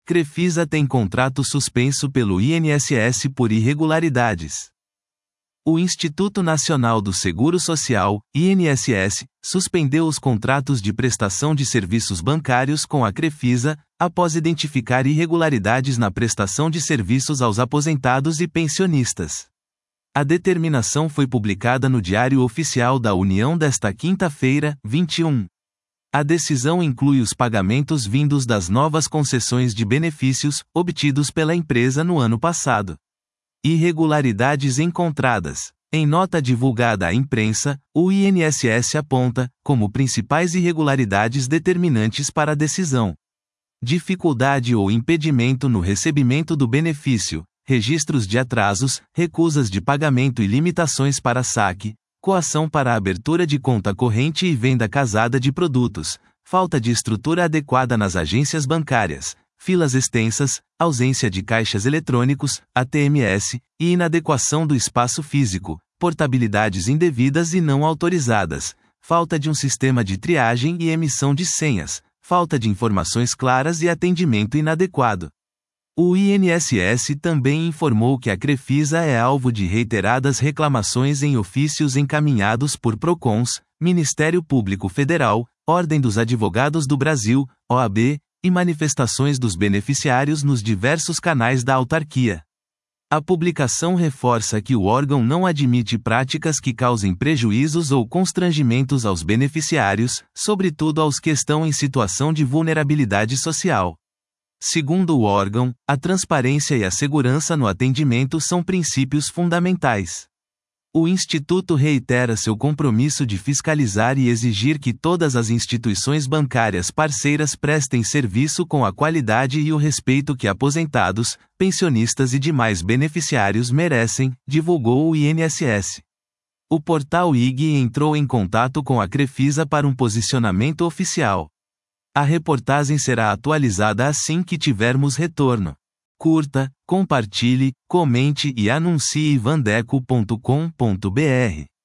Crefisa tem contrato suspenso pelo INSS por irregularidades. O Instituto Nacional do Seguro Social, INSS, suspendeu os contratos de prestação de serviços bancários com a Crefisa, após identificar irregularidades na prestação de serviços aos aposentados e pensionistas. A determinação foi publicada no Diário Oficial da União desta quinta-feira, 21. A decisão inclui os pagamentos vindos das novas concessões de benefícios, obtidos pela empresa no ano passado. Irregularidades encontradas. Em nota divulgada à imprensa, o INSS aponta, como principais irregularidades determinantes para a decisão: dificuldade ou impedimento no recebimento do benefício, registros de atrasos, recusas de pagamento e limitações para saque, coação para a abertura de conta corrente e venda casada de produtos, falta de estrutura adequada nas agências bancárias, filas extensas, ausência de caixas eletrônicos, ATMS, e inadequação do espaço físico, portabilidades indevidas e não autorizadas, falta de um sistema de triagem e emissão de senhas, falta de informações claras e atendimento inadequado. O INSS também informou que a Crefisa é alvo de reiteradas reclamações em ofícios encaminhados por PROCONs, Ministério Público Federal, Ordem dos Advogados do Brasil, OAB, e manifestações dos beneficiários nos diversos canais da autarquia. A publicação reforça que o órgão não admite práticas que causem prejuízos ou constrangimentos aos beneficiários, sobretudo aos que estão em situação de vulnerabilidade social. Segundo o órgão, a transparência e a segurança no atendimento são princípios fundamentais. O Instituto reitera seu compromisso de fiscalizar e exigir que todas as instituições bancárias parceiras prestem serviço com a qualidade e o respeito que aposentados, pensionistas e demais beneficiários merecem, divulgou o INSS. O portal IG entrou em contato com a Crefisa para um posicionamento oficial. A reportagem será atualizada assim que tivermos retorno. Curta, compartilhe, comente e anuncie vandeco.com.br.